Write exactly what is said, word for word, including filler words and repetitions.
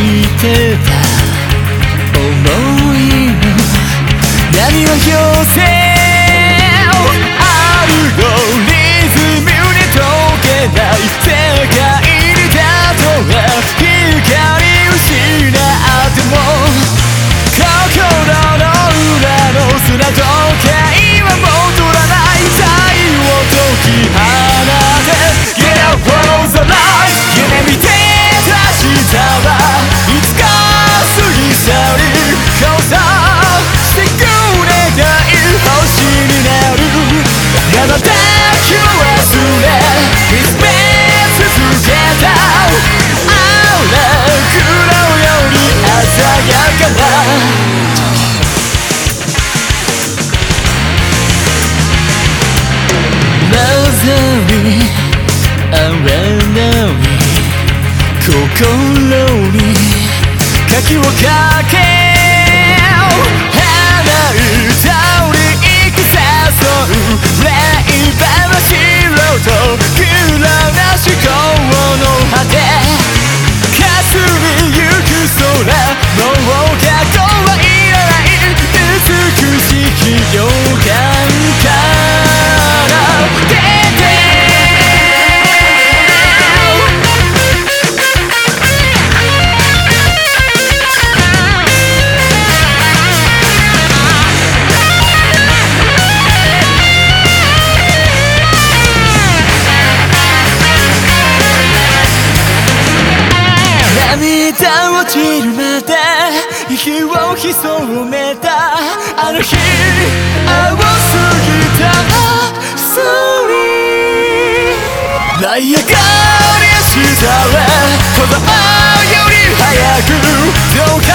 してた想いの波は寄せアルゴリズムに溶けない世界に例え光失っても心の裏の砂時計は戻らない太陽を解き放て Get out from the light 夢見てた明日はいつか過ぎ去り交差してくれない星になるまばたきを忘れ見つめ続けたあら黒より鮮やかな荒波心に鍵をかけ花歌に行く誘う霊場の素人暗な思考の果て霞みゆく空もう過去はいらない美しき予感から出て涙落ちるまで息を潜めたあの日青すぎたスリー舞い上がりしたへ子供より早くどうか